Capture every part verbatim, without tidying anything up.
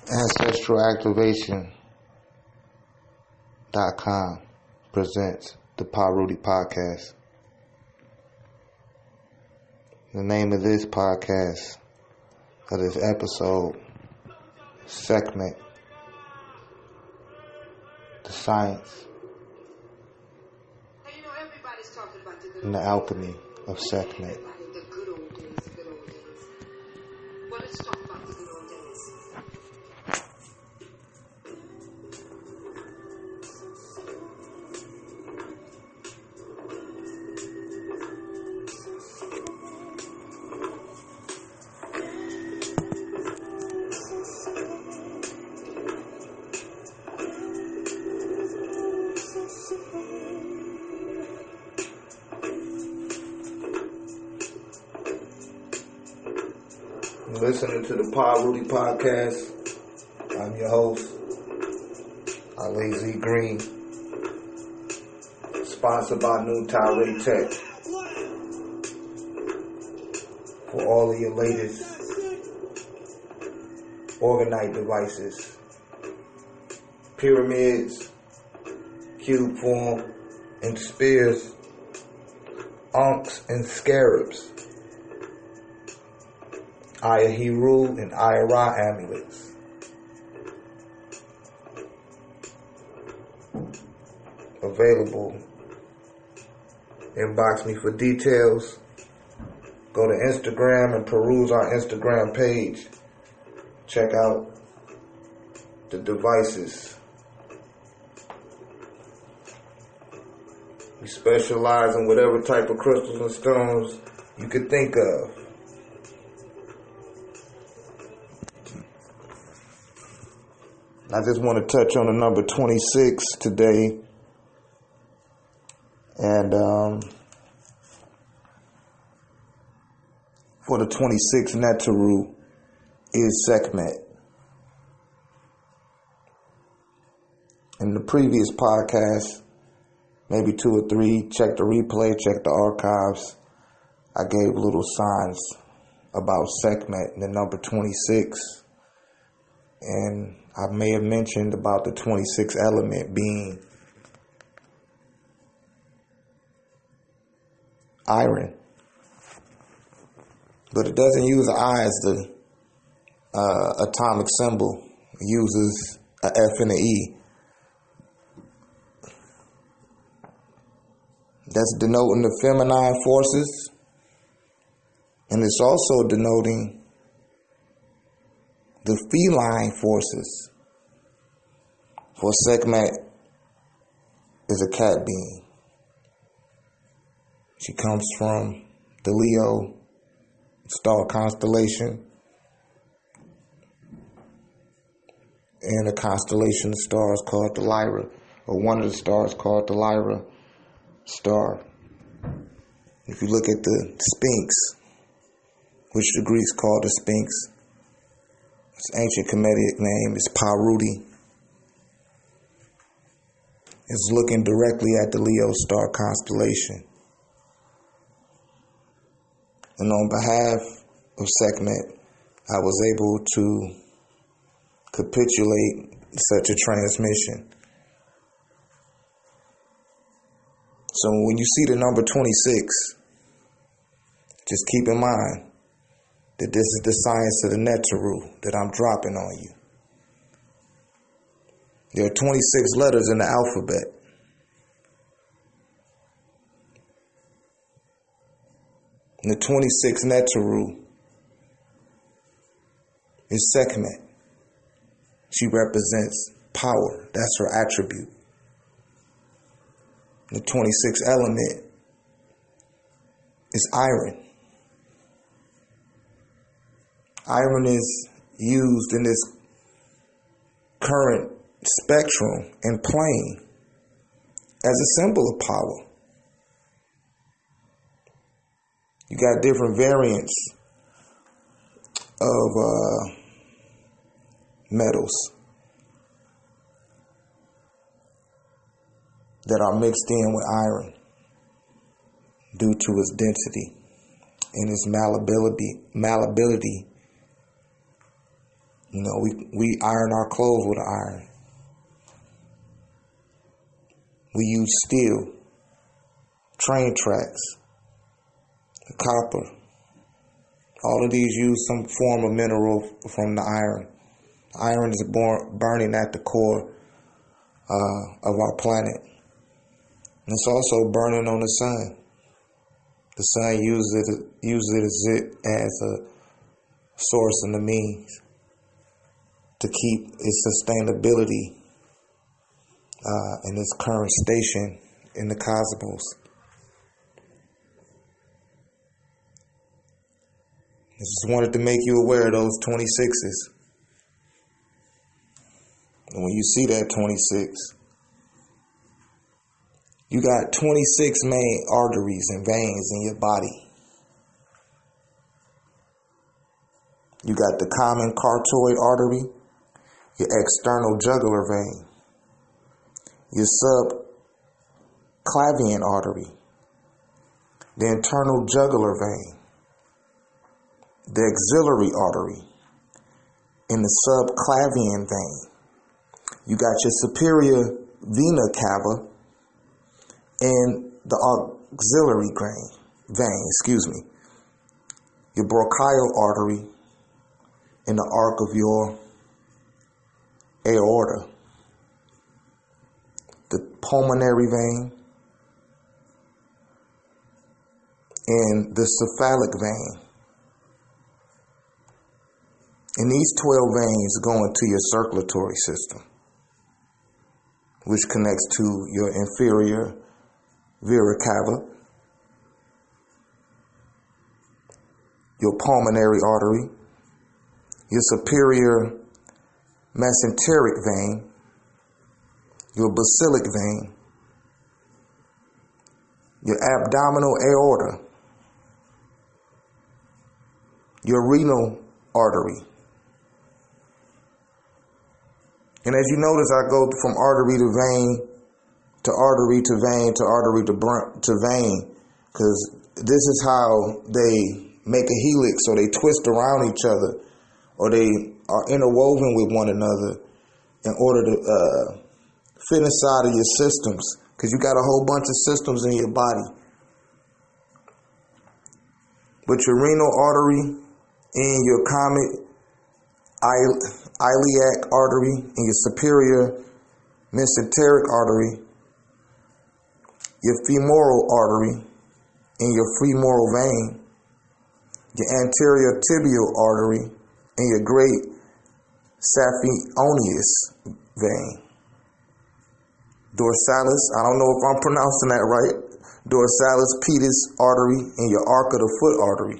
Ancestral Activation dot com presents the Pa Rudy Podcast. The name of this podcast, of this episode, segment, The Science and the Alchemy of Sekhmet. Listening to the Pa Rudy Podcast. I'm your host, Ali Z Green. Sponsored by New Tirade Tech. For all of your latest orgonite devices, pyramids, cube form, and spears, ankhs and scarabs, Aya Heru and Aya Ra amulets. Available. Inbox me for details. Go to Instagram and peruse our Instagram page. Check out the devices. We specialize in whatever type of crystals and stones you could think of. I just want to touch on the number twenty-six today. And um, for the twenty-six Neteru is Sekhmet. In the previous podcast, maybe two or three, check the replay, check the archives. I gave little signs about Sekhmet and the number twenty-six. And I may have mentioned about the twenty-sixth element being iron. But it doesn't use I as the uh, atomic symbol. It uses a F and an E. That's denoting the feminine forces. And it's also denoting the feline forces. For Sekhmet is a cat being. She comes from the Leo star constellation, and a constellation of stars called the Lyra, or one of the stars called the Lyra star. If you look at the Sphinx, which the Greeks called the Sphinx, its ancient Kemetic name is Pa Rudy. It's looking directly at the Leo star constellation. And on behalf of Sekhmet, I was able to capitulate such a transmission. So when you see the number twenty-six, just keep in mind that this is the science of the Neteru that I'm dropping on you. There are twenty-six letters in the alphabet. And the twenty-sixth Neteru is Sekhmet. She represents power. That's her attribute. The twenty-sixth element is iron. Iron is used in this current spectrum and plane as a symbol of power. You got different variants of uh, metals that are mixed in with iron due to its density and its malleability, malleability You know, we, we iron our clothes with iron. We use steel, train tracks, copper. All of these use some form of mineral from the iron. Iron is born, burning at the core uh, of our planet. And it's also burning on the sun. The sun uses it, uses it as a source and a means to keep its sustainability uh, in its current station in the cosmos. I just wanted to make you aware of those twenty-sixes. And when you see that twenty-six, you got twenty-six main arteries and veins in your body. You got the common carotid artery, your external jugular vein, your subclavian artery, the internal jugular vein, the axillary artery, and the subclavian vein. You got your superior vena cava and the auxiliary vein, vein, excuse me, your bronchial artery, and the arc of your aorta, the pulmonary vein, and the cephalic vein. And these twelve veins go into your circulatory system, which connects to your inferior vena cava, your pulmonary artery, your superior mesenteric vein, your basilic vein, your abdominal aorta, your renal artery. And as you notice, I go from artery to vein to artery to vein to artery to, br- to vein, because this is how they make a helix, or they twist around each other, or they are interwoven with one another in order to uh, fit inside of your systems, because you got a whole bunch of systems in your body. But your renal artery and your common iliac artery and your superior mesenteric artery, your femoral artery and your femoral vein, your anterior tibial artery and your great saphenous vein, dorsalis, I don't know if I'm pronouncing that right, dorsalis pedis artery and your arc of the foot artery.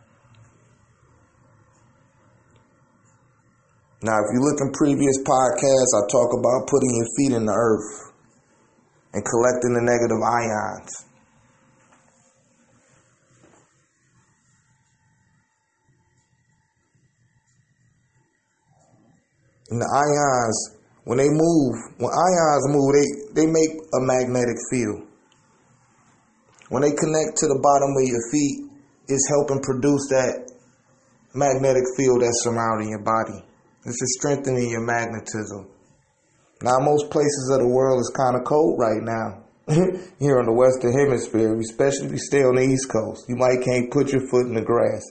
Now, if you look in previous podcasts, I talk about putting your feet in the earth and collecting the negative ions. And the ions, when they move, when ions move, they, they make a magnetic field. When they connect to the bottom of your feet, it's helping produce that magnetic field that's surrounding your body. This is strengthening your magnetism. Now, most places of the world is kind of cold right now. Here in the Western Hemisphere, especially if you stay on the East Coast. You might can't put your foot in the grass.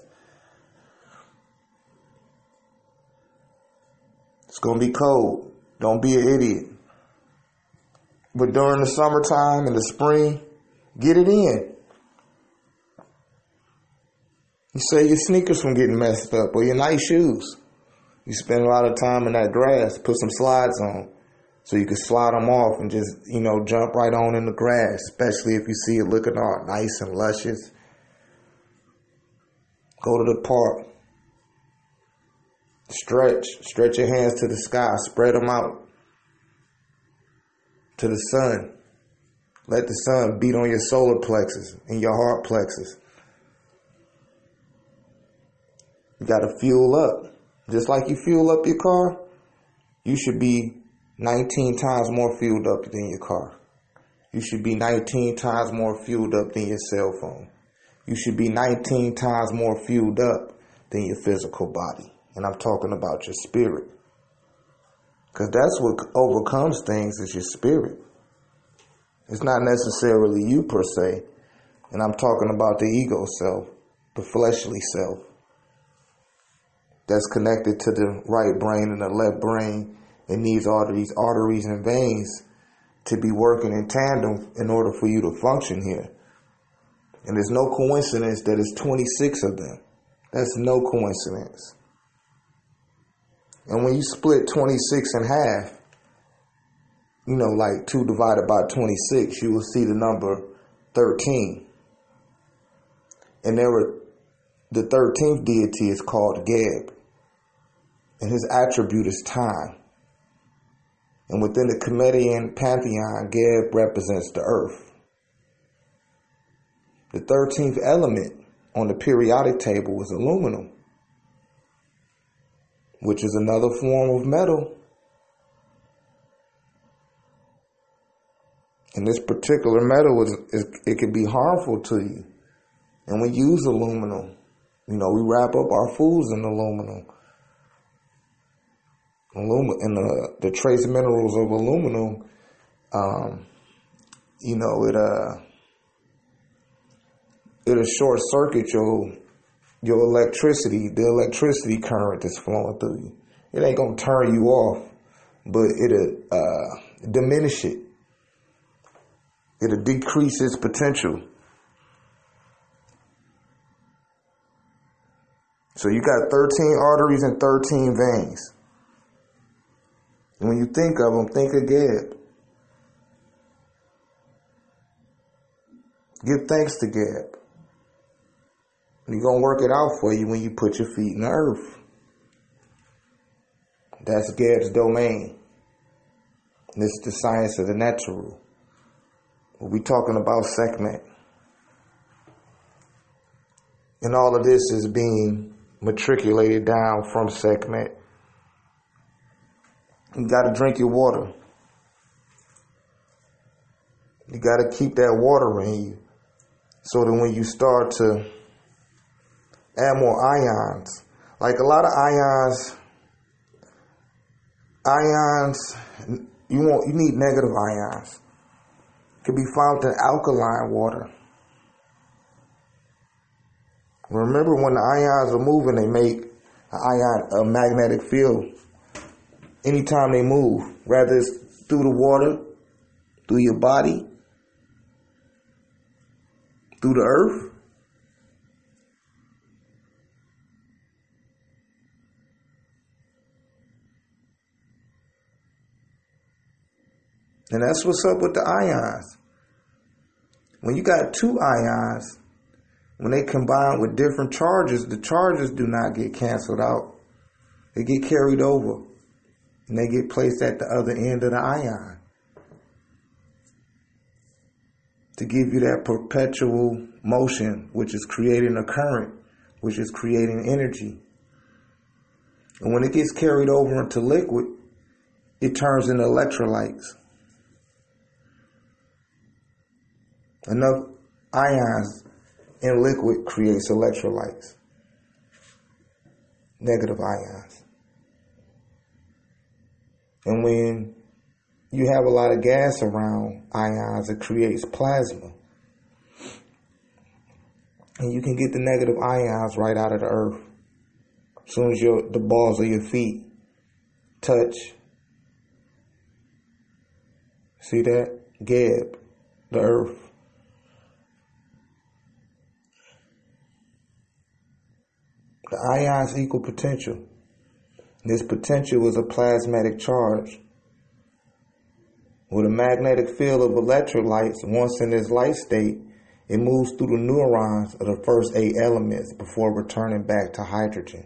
It's going to be cold. Don't be an idiot. But during the summertime and the spring, get it in. You save your sneakers from getting messed up, or your nice shoes. You spend a lot of time in that grass, put some slides on so you can slide them off and just, you know, jump right on in the grass, especially if you see it looking all nice and luscious. Go to the park. Stretch. Stretch your hands to the sky. Spread them out to the sun. Let the sun beat on your solar plexus and your heart plexus. You got to fuel up. Just like you fuel up your car, you should be nineteen times more fueled up than your car. You should be nineteen times more fueled up than your cell phone. You should be nineteen times more fueled up than your physical body. And I'm talking about your spirit. Because that's what overcomes things is your spirit. It's not necessarily you per se. And I'm talking about the ego self, the fleshly self. That's connected to the right brain and the left brain. It needs all of these arteries and veins to be working in tandem in order for you to function here. And there's no coincidence that it's twenty-six of them. That's no coincidence. And when you split twenty-six in half, you know, like two divided by twenty-six, you will see the number thirteen. And there were, the thirteenth deity is called Geb. And his attribute is time. And within the Comedian pantheon, Geb represents the earth. The thirteenth element on the periodic table is aluminum, which is another form of metal. And this particular metal, is, is it can be harmful to you. And we use aluminum. You know, we wrap up our foods in aluminum. Aluminum and the, the trace minerals of aluminum, um, you know, it uh, it'll short circuit your your electricity, the electricity current that's flowing through you. It ain't gonna turn you off, but it'll uh, diminish it. It'll decrease its potential. So you got thirteen arteries and thirteen veins. And when you think of them, think of Geb. Give thanks to Geb. He's going to work it out for you when you put your feet in the earth. That's Geb's domain. This is the science of the natural. We're talking about Sekhmet. And all of this is being matriculated down from Sekhmet. You got to drink your water. You got to keep that water in you so that when you start to add more ions, like a lot of ions, ions, you want, you need negative ions. It can be found in alkaline water. Remember, when the ions are moving, they make an ion, a magnetic field. Anytime they move, whether it's through the water, through your body, through the earth. And that's what's up with the ions. When you got two ions, when they combine with different charges, the charges do not get canceled out. They get carried over. And they get placed at the other end of the ion to give you that perpetual motion, which is creating a current, which is creating energy. And when it gets carried over into liquid, it turns into electrolytes. Enough ions in liquid creates electrolytes, negative ions. And when you have a lot of gas around ions, it creates plasma. And you can get the negative ions right out of the earth. As soon as your, the balls of your feet touch. See that? Geb, the earth. The ions equal potential. This potential is a plasmatic charge. With a magnetic field of electrolytes, once in this light state, it moves through the neurons of the first eight elements before returning back to hydrogen.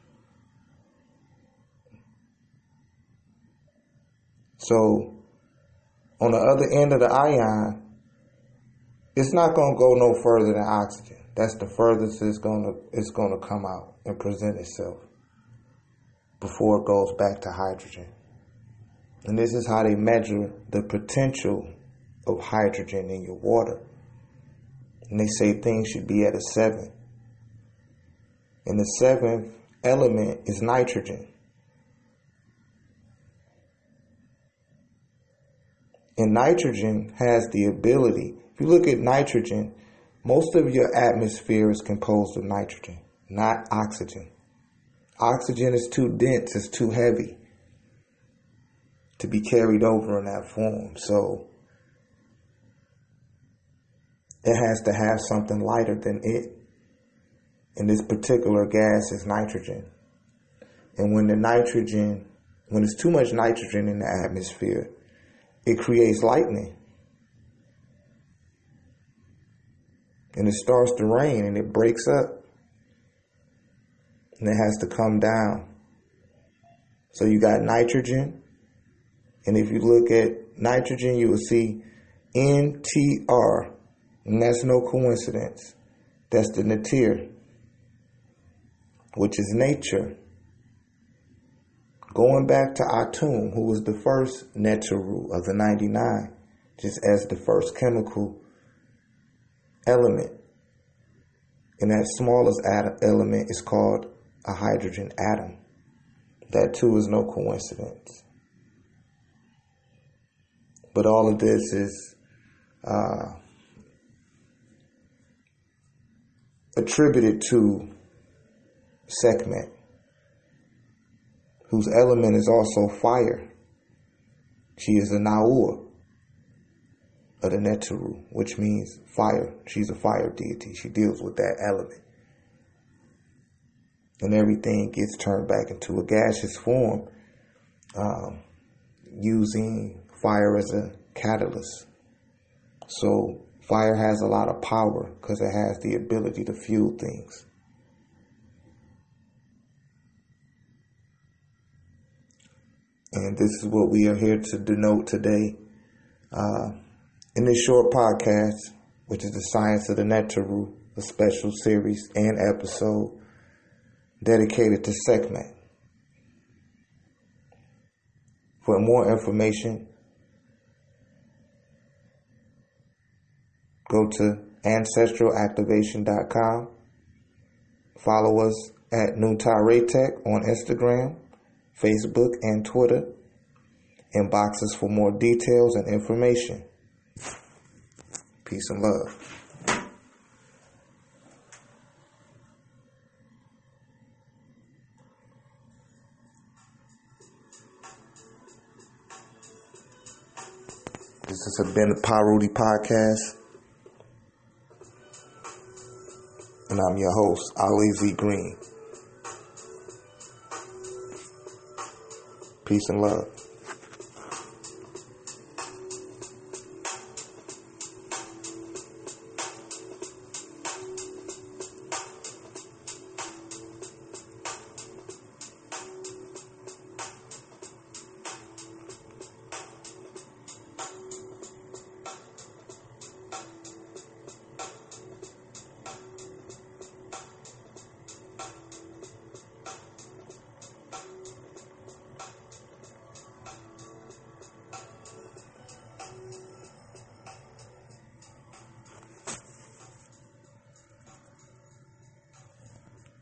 So, on the other end of the ion, it's not going to go no further than oxygen. That's the furthest it's going to, it's going to come out and present itself before it goes back to hydrogen. And this is how they measure the potential of hydrogen in your water. And they say things should be at a seven. And the seventh element is nitrogen. And nitrogen has the ability, if you look at nitrogen, most of your atmosphere is composed of nitrogen, not oxygen. Oxygen is too dense, it's too heavy to be carried over in that form. So it has to have something lighter than it. And this particular gas is nitrogen. And when the nitrogen, when there's too much nitrogen in the atmosphere, it creates lightning. And it starts to rain and it breaks up. And it has to come down. So you got nitrogen. And if you look at nitrogen, you will see N T R. And that's no coincidence. That's the natir, which is nature. Going back to Atum, who was the first Neteru of the ninety-nine, just as the first chemical element. And that smallest atom element is called a hydrogen atom. That too is no coincidence. But all of this is uh, attributed to Sekhmet, whose element is also fire. She is a Naur of the Neteru, which means fire. She's a fire deity. She deals with that element. And everything gets turned back into a gaseous form um, using fire as a catalyst. So fire has a lot of power because it has the ability to fuel things. And this is what we are here to denote today uh, in this short podcast, which is the Science of the Neteru, a special series and episode dedicated to Sekhmet. For more information, go to ancestral activation dot com. Follow us at Nunta Raytech on Instagram, Facebook, and Twitter. Inbox us for more details and information. Peace and love. This has been the Parudi Podcast. And I'm your host, Ali Z. Green. Peace and love.